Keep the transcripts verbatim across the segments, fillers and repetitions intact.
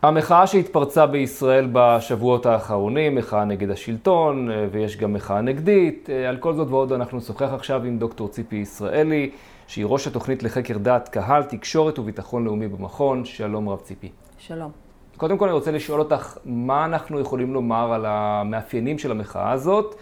המחאה שהתפרצה בישראל בשבועות האחרונים, מחאה נגד השלטון, ויש גם מחאה נגדית. על כל זאת ועוד אנחנו נשוחח עכשיו עם דוקטור ציפי ישראלי, שהיא ראש התוכנית לחקר דעת קהל, תקשורת וביטחון לאומי במכון. שלום רב ציפי. שלום. קודם כל אני רוצה לשאול אותך, מה אנחנו יכולים לומר על המאפיינים של המחאה הזאת,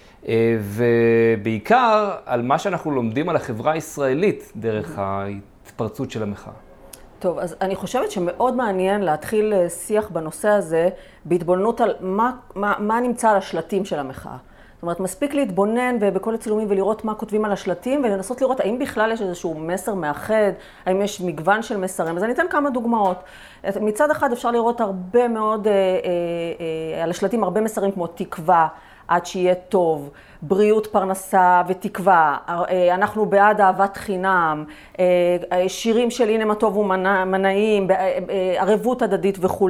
ובעיקר על מה שאנחנו לומדים על החברה הישראלית דרך ההתפרצות של המחאה. טוב, אז אני חושבת שמאוד מעניין להתחיל שיח בנושא הזה בהתבוננות על מה, מה, מה נמצא על השלטים של המחאה. זאת אומרת, מספיק להתבונן ובכל הצילומים ולראות מה כותבים על השלטים, ולנסות לראות האם בכלל יש איזשהו מסר מאחד, האם יש מגוון של מסרים. אז אני אתן כמה דוגמאות. מצד אחד אפשר לראות הרבה מאוד, אה, אה, אה, על השלטים הרבה מסרים כמו תקווה, עד שיהיה טוב, בריאות, פרנסה ותקווה, אנחנו בעד אהבת חינם, שירים של הנה מה טוב ומנעים, ערבות הדדית וכו'.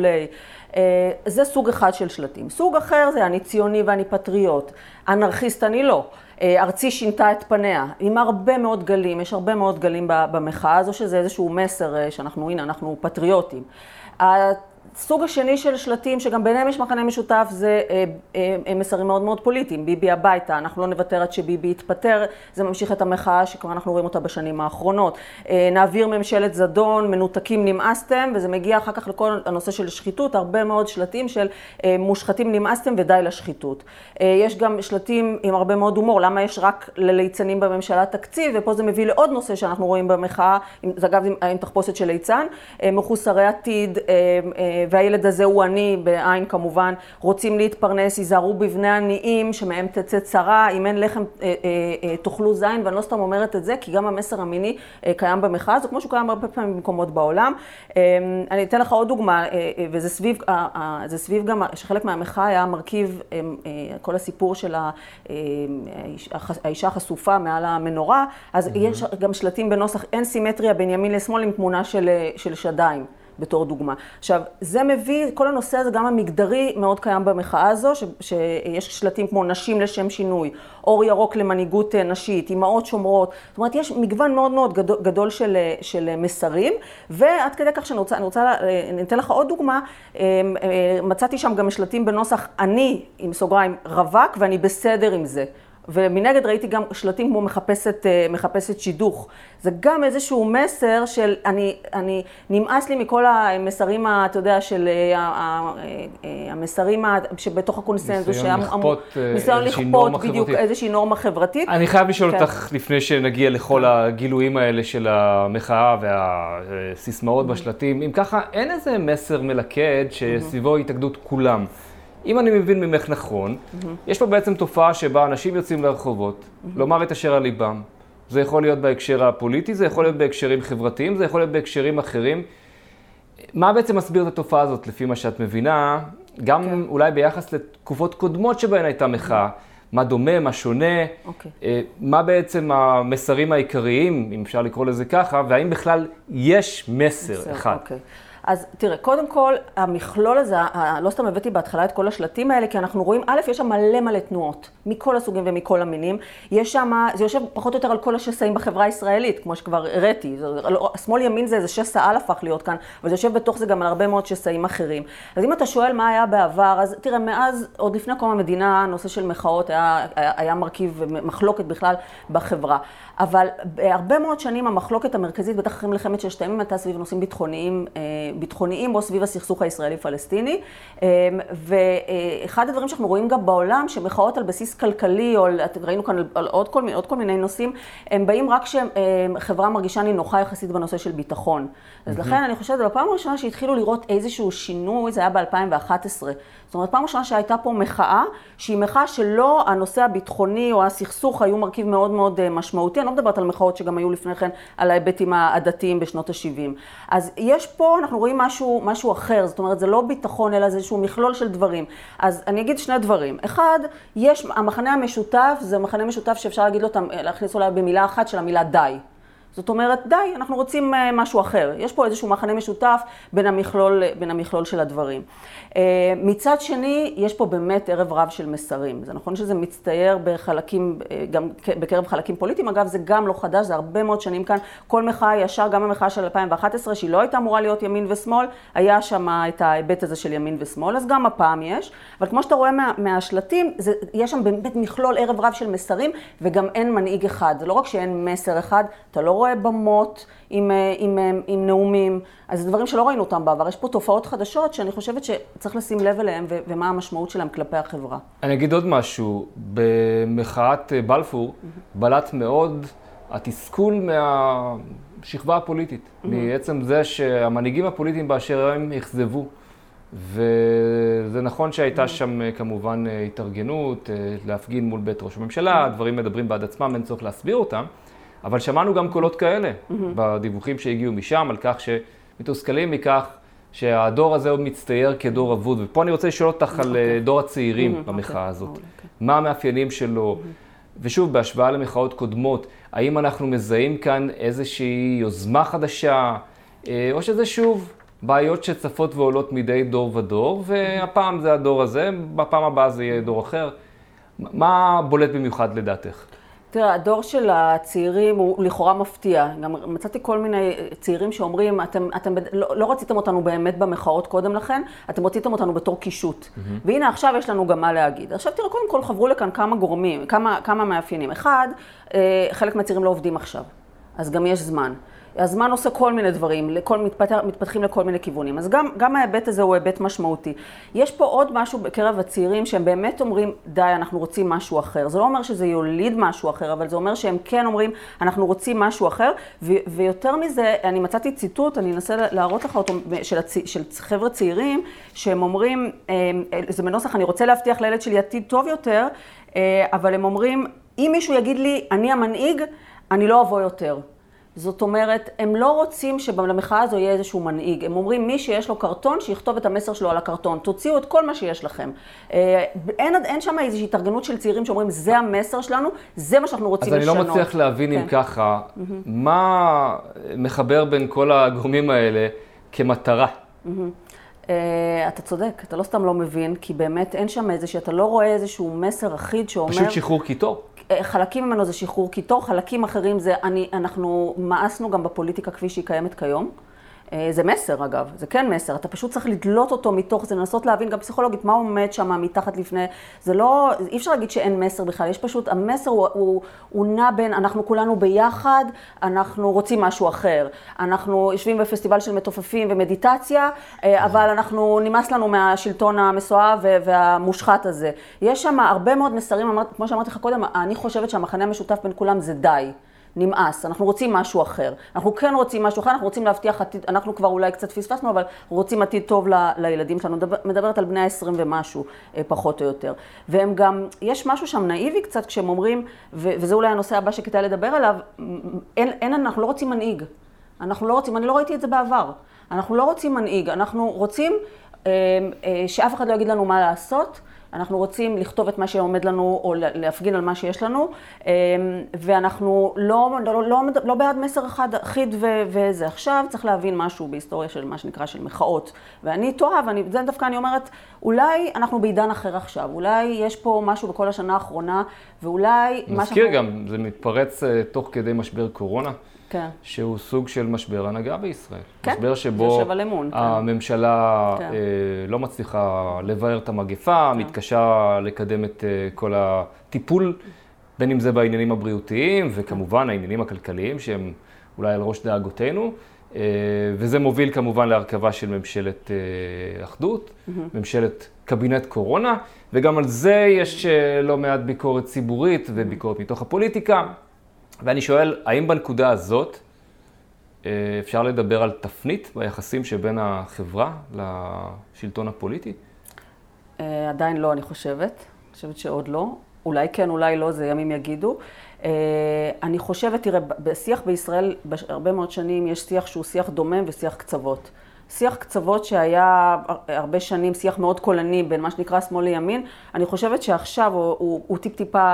זה סוג אחד של שלטים. סוג אחר זה אני ציוני ואני פטריוט, אנרכיסט אני לא. ארצי שינתה את פניה, עם הרבה מאוד גלים, יש הרבה מאוד גלים במחאה הזו, שזה איזשהו מסר שאנחנו, הנה, אנחנו פטריוטים. הסוג השני של שלטים, שגם ביניהם יש מכנה משותף, זה אה, אה, מסרים מאוד מאוד פוליטיים. ביבי הביתה, אנחנו לא נוותר עד שביבי יתפטר, זה ממשיך את המחאה שכבר אנחנו רואים אותה בשנים האחרונות. אה, נעביר ממשלת זדון, מנותקים נמאסתם, וזה מגיע אחר כך לכל הנושא של שחיתות, הרבה מאוד שלטים של אה, מושחתים נמאסתם ודי לשחיתות. אה, יש גם שלטים עם הרבה מאוד הומור, למה יש רק לליצנים בממשלה תקציב, ופה זה מביא לעוד נושא שאנחנו רואים במחאה, זה אגב עם תחפושת של ליצן, אה, מחוסרי עתיד, אה, אה, והילד הזה הוא עני, בעין כמובן, רוצים להתפרנס, ייזהרו בבני עניים, שמהם תצא צרה, אם אין לחם אה, אה, אה, תאכלו זין, ואני לא סתם אומרת את זה, כי גם המסר המיני אה, קיים במחאה הזו, כמו שהוא קיים הרבה פעמים במקומות בעולם. אה, אני אתן לך עוד דוגמה, אה, אה, וזה סביב, אה, אה, זה סביב גם, שחלק מהמחאה היה מרכיב, אה, אה, כל הסיפור של ה, אה, האישה החשופה מעל המנורה, אז mm-hmm. יש גם שלטים בנוסח אין סימטריה בין ימין לשמאל עם תמונה של, של שדיים. בתור דוגמה. עכשיו, זה מביא, כל הנושא הזה, גם המגדרי מאוד קיים במחאה הזו, ש, שיש שלטים כמו נשים לשם שינוי, אור ירוק למנהיגות נשית, אמהות שומרות, זאת אומרת, יש מגוון מאוד מאוד גדול, גדול של, של מסרים, ועד כדי כך שאני רוצה, אני רוצה, אני אתן לך עוד דוגמה, מצאתי שם גם שלטים בנוסח אני, עם סוגריים, רווק, ואני בסדר עם זה. ומנגד ראיתי גם שלטים כמו מחפשת, מחפשת שידוך. זה גם איזשהו מסר של, אני, אני, נמאס לי מכל המסרים, אתה יודע, של המסרים שבתוך הקונסנזוס. ניסיון לכפות איזושהי נורמה חברתית. בדיוק איזושהי נורמה חברתית. אני חייב לשאול אותך לפני שנגיע לכל הגילויים האלה של המחאה והסיסמאות בשלטים. אם ככה, אין איזה מסר מלכד שסביבו התאגדות כולם. אם אני מבין ממך נכון, mm-hmm. יש פה בעצם תופעה שבה אנשים יוצאים לרחובות, mm-hmm. לומר את אשר על ליבם. זה יכול להיות בהקשר הפוליטי, זה יכול להיות בהקשרים חברתיים, זה יכול להיות בהקשרים אחרים. מה בעצם מסביר את התופעה הזאת לפי מה שאת מבינה, גם okay. אולי ביחס לתקופות קודמות שבהן הייתה מחאה, mm-hmm. מה דומה, מה שונה, okay. מה בעצם המסרים העיקריים, אם אפשר לקרוא לזה ככה, והאם בכלל יש מסר, מסר אחד. Okay. אז תראה, קודם כל, המכלול הזה, לא סתם הבאתי בהתחלה את כל השלטים האלה, כי אנחנו רואים, א', יש שם מלא מלא תנועות, מכל הסוגים ומכל המינים. יש שם, זה יושב פחות או יותר על כל השסעים בחברה הישראלית, כמו שכבר הראיתי. השמאל ימין זה איזה שסע על הפך להיות כאן, אבל זה יושב בתוך זה גם על הרבה מאוד שסעים אחרים. אז אם אתה שואל מה היה בעבר, אז תראה, מאז, עוד לפני קום המדינה, הנושא של מחאות היה, היה מרכיב מחלוקת בכלל בחברה. אבל בהרבה מאוד שנים המחלוקת המרכזית, בטח אחרי מלחמת ששת הימים, הייתה סביב נושאים ביטחוניים, ביטחוניים או סביב הסכסוך הישראלי-פלסטיני. ואחד הדברים שאנחנו רואים גם בעולם, שמחאות על בסיס כלכלי, או ראינו כאן על עוד כל, עוד כל מיני נושאים, הם באים רק שחברה מרגישה נינוחה יחסית בנושא של ביטחון. אז לכן אני חושבת, בפעם הראשונה שהתחילו לראות איזשהו שינוי, זה היה ב-אלפיים ואחת עשרה. זאת אומרת, פעם ראשונה שהייתה פה מחאה, שהיא מחאה שלא הנושא הביטחוני או הסכסוך היו מרכיב מאוד מאוד משמעותי. אני לא מדברת על מחאות שגם היו לפני כן על ההיבטים הדתיים בשנות ה-שבעים. אז יש פה, אנחנו רואים משהו, משהו אחר, זאת אומרת, זה לא ביטחון, אלא זה איזשהו מכלול של דברים. אז אני אגיד שני דברים. אחד, יש, המחנה המשותף, זה מחנה משותף שאפשר להגיד לו, להכניס אולי במילה אחת של המילה די. זאת אומרת, די, אנחנו רוצים משהו אחר. יש פה איזשהו מחנה משותף בין המכלול, בין המכלול של הדברים. מצד שני, יש פה באמת ערב רב של מסרים. זה נכון שזה מצטייר בחלקים, גם בקרב חלקים פוליטיים. אגב, זה גם לא חדש, זה הרבה מאוד שנים כאן. כל מחאה ישר, גם המחאה של אלפיים ואחת עשרה, שהיא לא הייתה אמורה להיות ימין ושמאל, היה שם את ההיבט הזה של ימין ושמאל, אז גם הפעם יש. אבל כמו שאתה רואה מה, מהשלטים, זה, יש שם באמת מכלול ערב רב של מסרים, וגם אין מנהיג אחד. זה לא רק שאין מסר אחד, אתה לא רואה במות עם, עם, עם, עם נאומים, אז זה דברים שלא ראינו אותם בעבר. יש פה תופעות חדשות שאני חושבת שצריך לשים לב אליהם ו- ומה המשמעות שלהם כלפי החברה. אני אגיד עוד משהו, במחאת בלפור בלט מאוד התסכול מהשכבה הפוליטית, mm-hmm. מעצם זה שהמנהיגים הפוליטיים באשר הם יחזבו. וזה נכון שהייתה mm-hmm. שם כמובן התארגנות, להפגין מול בית ראש הממשלה, mm-hmm. הדברים מדברים בעד עצמם, אין צורך להסביר אותם. אבל שמענו גם קולות כאלה mm-hmm. בדיווחים שהגיעו משם, על כך שמתוסכלים מכך שהדור הזה הוא מצטייר כדור אבוד. ופה אני רוצה לשאול אותך okay. על דור הצעירים mm-hmm. במחאה הזאת. Okay. Okay. מה המאפיינים שלו? Mm-hmm. ושוב, בהשוואה למחאות קודמות, האם אנחנו מזהים כאן איזושהי יוזמה חדשה, או שזה שוב בעיות שצפות ועולות מדי דור ודור, והפעם זה הדור הזה, בפעם הבאה זה יהיה דור אחר. מה בולט במיוחד לדעתך? תראה, הדור של הצעירים הוא לכאורה מפתיע. גם מצאתי כל מיני צעירים שאומרים, אתם, אתם לא, לא רציתם אותנו באמת במחאות קודם לכן, אתם רציתם אותנו בתור קישוט. Mm-hmm. והנה עכשיו יש לנו גם מה להגיד. עכשיו תראה, קודם כל חברו לכאן כמה גורמים, כמה, כמה מאפיינים. אחד, חלק מהצעירים לא עובדים עכשיו, אז גם יש זמן. הזמן עושה כל מיני דברים, לכל, מתפתח, מתפתחים לכל מיני כיוונים. אז גם, גם ההיבט הזה הוא היבט משמעותי. יש פה עוד משהו בקרב הצעירים שהם באמת אומרים, די, אנחנו רוצים משהו אחר. זה לא אומר שזה יוליד משהו אחר, אבל זה אומר שהם כן אומרים, אנחנו רוצים משהו אחר. ו- ויותר מזה, אני מצאתי ציטוט, אני אנסה להראות לך אותו, של, הצ... של חבר'ה צעירים, שהם אומרים, זה בנוסח, אני רוצה להבטיח לילד שלי עתיד טוב יותר, אבל הם אומרים, אם מישהו יגיד לי, אני המנהיג, אני לא אבוא יותר. זאת אומרת, הם לא רוצים שבמחאה הזו יהיה איזשהו מנהיג. הם אומרים, מי שיש לו קרטון, שיכתוב את המסר שלו על הקרטון. תוציאו את כל מה שיש לכם. אין, אין שם איזושהי התארגנות של צעירים שאומרים, זה המסר שלנו, זה מה שאנחנו רוצים לשנות. אז אני לא מצליח להבין אם ככה, מה מחבר בין כל הגורמים האלה כמטרה? אתה צודק, אתה לא סתם לא מבין, כי באמת אין שם איזושהי, אתה לא רואה איזשהו מסר אחיד שאומר... פשוט שחרור קיטור. חלקים ממנו זה שחרור קיטור, חלקים אחרים זה, אני, אנחנו מאסנו גם בפוליטיקה כפי שהיא קיימת כיום. זה מסר אגב, זה כן מסר, אתה פשוט צריך לדלות אותו מתוך זה, לנסות להבין גם פסיכולוגית מה עומד שם מתחת לפני, זה לא, אי אפשר להגיד שאין מסר בכלל, יש פשוט, המסר הוא, הוא, הוא נע בין, אנחנו כולנו ביחד, אנחנו רוצים משהו אחר, אנחנו יושבים בפסטיבל של מתופפים ומדיטציה, אבל אנחנו, נמאס לנו מהשלטון המסואב והמושחת הזה. יש שם הרבה מאוד מסרים, כמו שאמרתי לך קודם, אני חושבת שהמחנה המשותף בין כולם זה די. נמאס, אנחנו רוצים משהו אחר. אנחנו כן רוצים משהו אחר, אנחנו רוצים להבטיח עתיד, אנחנו כבר אולי קצת פספסנו, אבל רוצים עתיד טוב ל, לילדים שלנו. מדברת על בני ה-עשרים ומשהו, פחות או יותר. והם גם, יש משהו שם נאיבי קצת כשהם אומרים, ו, וזה אולי הנושא הבא שכדאי לדבר עליו, אין, אין, אנחנו לא רוצים מנהיג. אנחנו לא רוצים, אני לא ראיתי את זה בעבר. אנחנו לא רוצים מנהיג, אנחנו רוצים אה, אה, שאף אחד לא יגיד לנו מה לעשות, אנחנו רוצים לכתוב את מה שעומד לנו, או להפגין על מה שיש לנו, ואנחנו לא, לא, לא, לא בעד מסר אחד אחיד וזה. עכשיו צריך להבין משהו בהיסטוריה של מה שנקרא של מחאות. ואני תוהה, וזה דווקא אני אומרת, אולי אנחנו בעידן אחר עכשיו, אולי יש פה משהו בכל השנה האחרונה, ואולי... נזכיר גם, זה מתפרץ תוך כדי משבר קורונה. כן. שהוא סוג של משבר הנהגה בישראל. כן, משבר שבו אמון, הממשלה כן. לא מצליחה לבאר את המגפה, כן. מתקשה לקדם את כל הטיפול, בין אם זה בעניינים הבריאותיים, וכמובן העניינים הכלכליים, שהם אולי על ראש דאגותינו, וזה מוביל כמובן להרכבה של ממשלת אחדות, mm-hmm. ממשלת קבינט קורונה, וגם על זה יש לא מעט ביקורת ציבורית וביקורת מתוך הפוליטיקה. ואני שואל, האם בנקודה הזאת אפשר לדבר על תפנית ביחסים שבין החברה לשלטון הפוליטי? עדיין לא, אני חושבת. אני חושבת שעוד לא. אולי כן, אולי לא, זה ימים יגידו. אני חושבת, תראה, בשיח בישראל, בהרבה מאוד שנים, יש שיח שהוא שיח דומם ושיח קצוות. שיח קצוות שהיה הרבה שנים, שיח מאוד קולני בין מה שנקרא שמאל לימין, אני חושבת שעכשיו הוא, הוא, הוא טיפ-טיפה,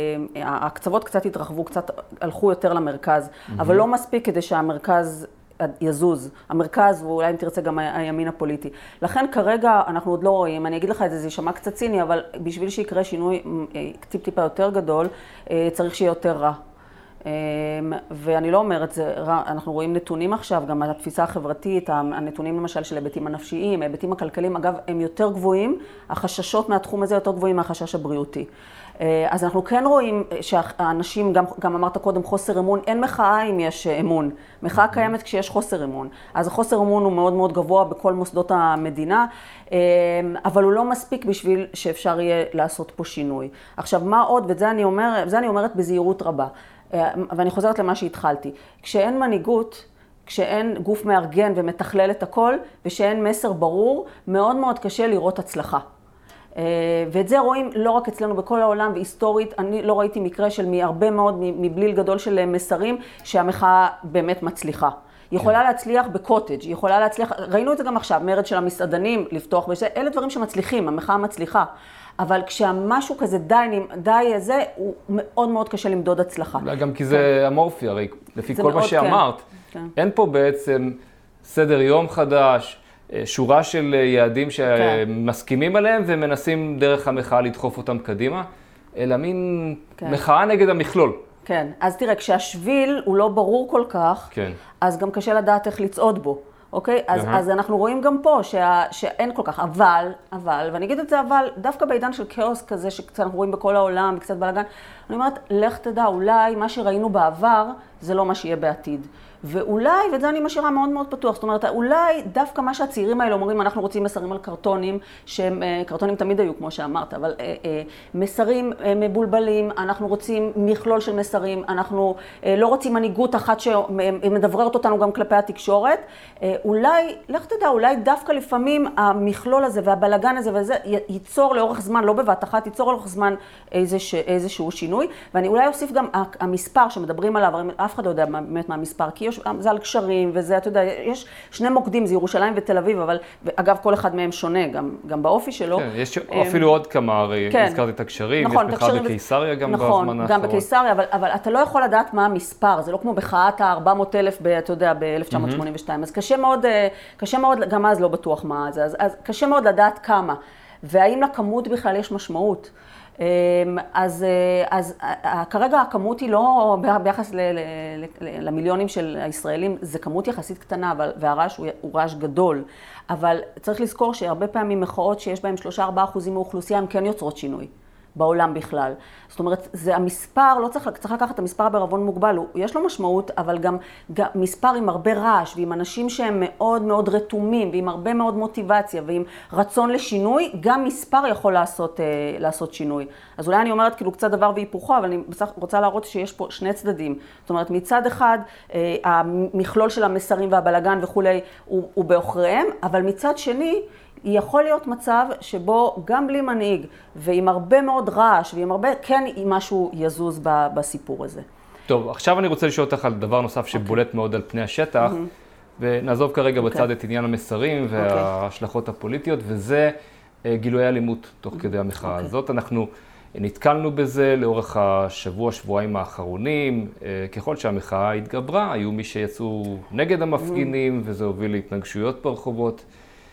הקצוות קצת התרחבו, קצת הלכו יותר למרכז, mm-hmm. אבל לא מספיק כדי שהמרכז יזוז. המרכז, ואולי אם תרצה גם הימין הפוליטי. לכן כרגע אנחנו עוד לא רואים, אני אגיד לך את זה, זה יישמע קצת ציני, אבל בשביל שיקרה שינוי טיפ-טיפה יותר גדול, צריך שיהיה יותר רע. ואני לא אומרת, זה רע, אנחנו רואים נתונים עכשיו, גם התפיסה החברתית, הנתונים למשל של היבטים הנפשיים, היבטים הכלכליים, אגב, הם יותר גבוהים, החששות מהתחום הזה יותר גבוהים מהחשש הבריאותי. אז אנחנו כן רואים שהאנשים, גם, גם אמרת קודם, חוסר אמון, אין מחאה אם יש אמון. מחאה קיימת כשיש חוסר אמון. אז החוסר אמון הוא מאוד מאוד גבוה בכל מוסדות המדינה, אבל הוא לא מספיק בשביל שאפשר יהיה לעשות פה שינוי. עכשיו, מה עוד, ואת זה אני אומר, זה אני אומרת בזהירות רבה, ואני חוזרת למה שהתחלתי. כשאין מנהיגות, כשאין גוף מארגן ומתכלל את הכל, ושאין מסר ברור, מאוד מאוד קשה לראות הצלחה. ואת זה רואים לא רק אצלנו בכל העולם, והיסטורית, אני לא ראיתי מקרה של מהרבה מאוד, מבליל גדול של מסרים, שהמחאה באמת מצליחה. היא יכולה להצליח בקוטג', היא יכולה להצליח, ראינו את זה גם עכשיו, מרד של המסעדנים, לפתוח בזה, אלה דברים שמצליחים, המחאה מצליחה. אבל כשמשהו כזה די, די זה, הוא מאוד מאוד קשה למדוד הצלחה. אולי גם כי זה אמורפי, הרי לפי כל מה שאמרת, אין פה בעצם סדר יום חדש, שורה של יעדים שמסכימים עליהם ומנסים דרך המחאה לדחוף אותם קדימה, אלא מין מחאה נגד המכלול. כן, אז תראה, כשהשביל הוא לא ברור כל כך, כן. אז גם קשה לדעת איך לצעוד בו. אוקיי? אז, אז אנחנו רואים גם פה שה, שאין כל כך, אבל, אבל, ואני אגיד את זה אבל, דווקא בעידן של כאוס כזה, שקצת אנחנו רואים בכל העולם, קצת בלגן, אני אומרת, לך תדע, אולי מה שראינו בעבר, זה לא מה שיהיה בעתיד. ואולי, ואת זה אני משאירה מאוד מאוד פתוח, זאת אומרת, אולי דווקא מה שהצעירים האלה אומרים, אנחנו רוצים מסרים על קרטונים, שהם, קרטונים תמיד היו, כמו שאמרת, אבל מסרים מבולבלים, אנחנו רוצים מכלול של מסרים, אנחנו לא רוצים מנהיגות אחת שמדבררת אותנו גם כלפי התקשורת, אולי, לך תדע, אולי דווקא לפעמים המכלול הזה והבלגן הזה וזה ייצור לאורך זמן, לא בבת אחת, ייצור לאורך זמן איזשהו שינוי, ואני אולי אוסיף גם המספר שמדברים עליו, אף אחד לא יודע באמת מה המספר, כי זה על קשרים, וזה, אתה יודע, יש שני מוקדים, זה ירושלים ותל אביב, אבל אגב, כל אחד מהם שונה, גם, גם באופי שלו. כן, יש אפילו עוד כמה, הרי כן. הזכרתי את הקשרים, נכון, יש מחאה בקיסריה גם נכון, בזמן האחרון. גם בקיסריה, אבל, אבל אתה לא יכול לדעת מה המספר, זה לא כמו מחאת ה-ארבע מאות אלף, אתה יודע, ב-אלף תשע מאות שמונים ושתיים, mm-hmm. אז קשה מאוד, קשה מאוד, גם אז לא בטוח מה זה, אז, אז קשה מאוד לדעת כמה, והאם לכמות בכלל יש משמעות. אז, אז כרגע הכמות היא לא ביחס ל, ל, ל, למיליונים של הישראלים, זה כמות יחסית קטנה, אבל, והרעש הוא, הוא רעש גדול. אבל צריך לזכור שהרבה פעמים מחאות שיש בהם שלושה ארבעה אחוזים מאוכלוסייה, הם כן יוצרות שינוי בעולם בכלל. זאת אומרת, זה המספר, לא צריך, צריך לקחת את המספר בערבון מוגבל, הוא, יש לו משמעות, אבל גם, גם מספר עם הרבה רעש, ועם אנשים שהם מאוד מאוד רתומים, ועם הרבה מאוד מוטיבציה, ועם רצון לשינוי, גם מספר יכול לעשות, אה, לעשות שינוי. אז אולי אני אומרת כאילו קצת דבר והיפוכו, אבל אני רוצה להראות שיש פה שני צדדים. זאת אומרת, מצד אחד, אה, המכלול של המסרים והבלגן וכולי, הוא, הוא באוכריהם, אבל מצד שני, יכול להיות מצב שבו גם בלי מנהיג ועם הרבה מאוד רעש ועם הרבה, כן משהו יזוז בסיפור הזה. טוב, עכשיו אני רוצה לשאול אותך על דבר נוסף שבולט מאוד על פני השטח, ונעזוב כרגע בצד את עניין המסרים וההשלכות הפוליטיות, וזה גילויי אלימות תוך כדי המחאה הזאת. אנחנו נתקלנו בזה לאורך השבוע, שבועיים האחרונים, ככל שהמחאה התגברה, היו מי שיצאו נגד המפגינים, וזה הוביל להתנגשויות ברחובות.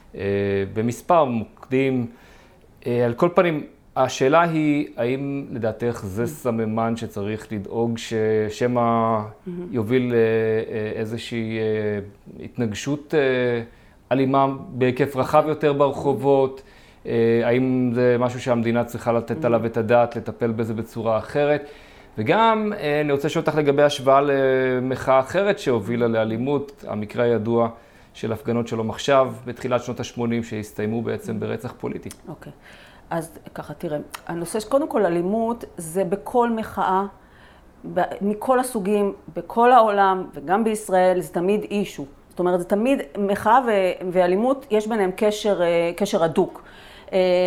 במספר מוקדים. על כל פנים, השאלה היא, האם לדעתך זה סממן שצריך לדאוג ששמה יוביל איזושהי התנגשות אלימה בהיקף רחב יותר ברחובות? האם זה משהו שהמדינה צריכה לתת עליו את הדעת, לטפל בזה בצורה אחרת? וגם אני רוצה לשאול אותך לגבי השוואה למחאה אחרת שהובילה לאלימות, המקרה הידוע של הפגנות שלום עכשיו, בתחילת שנות ה-שמונים, שהסתיימו בעצם ברצח פוליטי. אוקיי. אז ככה, תראה, הנושא שקודם כל אלימות, זה בכל מחאה, מכל הסוגים, בכל העולם, וגם בישראל, זה תמיד אישו. זאת אומרת, זה תמיד מחאה ואלימות, יש ביניהם קשר, קשר הדוק.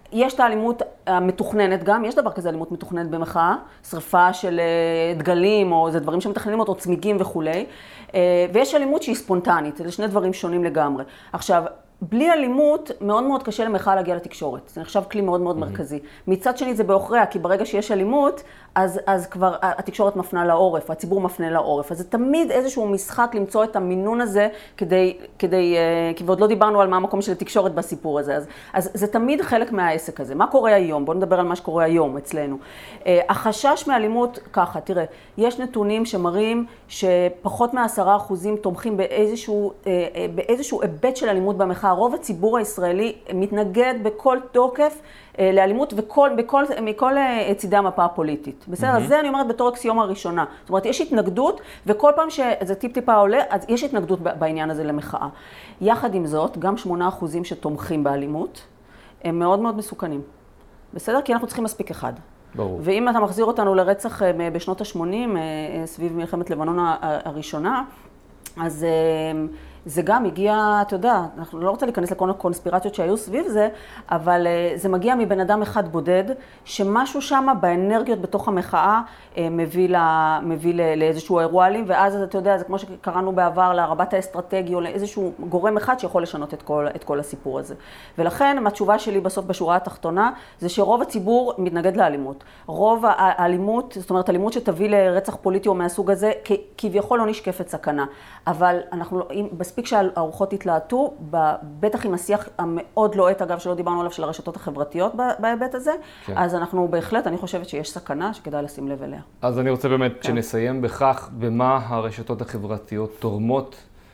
יש את האלימות המתוכננת גם, יש דבר כזה אלימות מתוכננת במחאה, שריפה של דגלים או זה דברים שמתכננים אותו, צמיגים וכולי, ויש אלימות שהיא ספונטנית, אלה שני דברים שונים לגמרי. עכשיו, בלי אלימות מאוד מאוד קשה למחאה להגיע לתקשורת, זה נחשב כלי מאוד מאוד מרכזי. מצד שני זה בעוכריה, כי ברגע שיש אלימות, אז, אז כבר התקשורת מפנה לעורף, הציבור מפנה לעורף. אז זה תמיד איזשהו משחק למצוא את המינון הזה, כדי, כדי, כי ועוד לא דיברנו על מה המקום של התקשורת בסיפור הזה. אז, אז זה תמיד חלק מהעסק הזה. מה קורה היום? בואו נדבר על מה שקורה היום אצלנו. החשש מאלימות, ככה, תראה, יש נתונים שמראים שפחות מעשרה אחוזים תומכים באיזשהו, באיזשהו היבט של אלימות במחאה. רוב הציבור הישראלי מתנגד בכל תוקף לאלימות וכל, בכל, מכל צידי המפה הפוליטית. בסדר? אז זה אני אומרת בתור אקסיומה הראשונה. זאת אומרת, יש התנגדות, וכל פעם שזה טיפ-טיפה עולה, אז יש התנגדות בעניין הזה למחאה. יחד עם זאת, גם שמונה אחוזים שתומכים באלימות, הם מאוד מאוד מסוכנים. בסדר? כי אנחנו צריכים מספיק אחד. ברור. ואם אתה מחזיר אותנו לרצח בשנות ה-שמונים, סביב מלחמת לבנון הראשונה, אז זה גם הגיע, אתה יודע, אנחנו לא רוצה להיכנס לכל הקונספירציות שהיו סביב זה, אבל זה מגיע מבן אדם אחד בודד, שמשהו שם באנרגיות בתוך המחאה מביא, לה, מביא לאיזשהו אירוע אלים, ואז אתה יודע, זה כמו שקראנו בעבר לרבת האסטרטגי, או לאיזשהו גורם אחד שיכול לשנות את כל, את כל הסיפור הזה. ולכן, התשובה שלי בסוף בשורה התחתונה, זה שרוב הציבור מתנגד לאלימות. רוב האלימות, זאת אומרת, אלימות שתביא לרצח פוליטי או מהסוג הזה, כביכול לא נשקפת סכנה. אבל אנחנו, מספיק שהארוחות התלהטו, בטח עם השיח המאוד לוהט, אגב, שלא דיברנו עליו, של הרשתות החברתיות בהיבט הזה, כן. אז אנחנו בהחלט, אני חושבת שיש סכנה שכדאי לשים לב אליה. אז אני רוצה באמת כן. שנסיים בכך, במה הרשתות החברתיות תורמות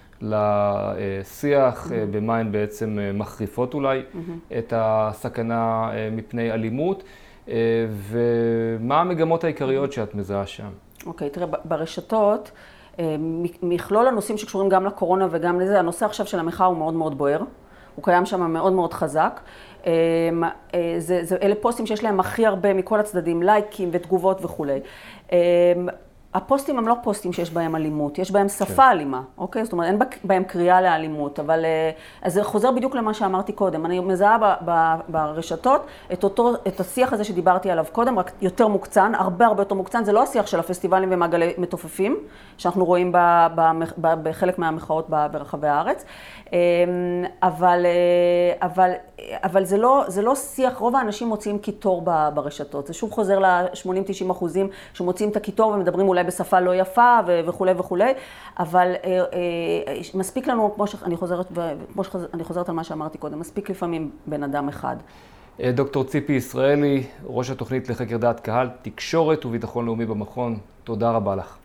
לשיח, mm-hmm. במה הן בעצם מחריפות אולי mm-hmm. את הסכנה מפני אלימות, ומה המגמות העיקריות שאת מזהה שם? אוקיי, תראה, ברשתות, מכלול הנושאים שקשורים גם לקורונה וגם לזה, הנושא עכשיו של המחאה הוא מאוד מאוד בוער, הוא קיים שם מאוד מאוד חזק. זה, זה, אלה פוסטים שיש להם הכי הרבה מכל הצדדים, לייקים ותגובות וכו'. הפוסטים הם לא פוסטים שיש בהם אלימות, יש בהם שפה אלימה, אוקיי? זאת אומרת, אין בהם קריאה לאלימות, אבל אז זה חוזר בדיוק למה שאמרתי קודם. אני מזהה ברשתות את אותו, את השיח הזה שדיברתי עליו קודם, רק יותר מוקצן, הרבה הרבה יותר מוקצן. זה לא השיח של הפסטיבלים ומעגלי מתופפים, שאנחנו רואים בחלק מהמחאות ברחבי הארץ. אבל, אבל, אבל זה לא, זה לא שיח, רוב האנשים מוצאים קיטור ברשתות. זה שוב חוזר ל-שמונים עד תשעים אחוזים שמוצאים את הקיטור ומדברים אולי בשפה לא יפה וכו' וכו', אבל מספיק לנו, כמו שאני חוזרת, כמו שאני חוזרת על מה שאמרתי קודם, מספיק לפעמים בן אדם אחד. דוקטור ציפי ישראלי, ראש התוכנית לחקר דעת קהל, תקשורת וביטחון לאומי במכון, תודה רבה לך.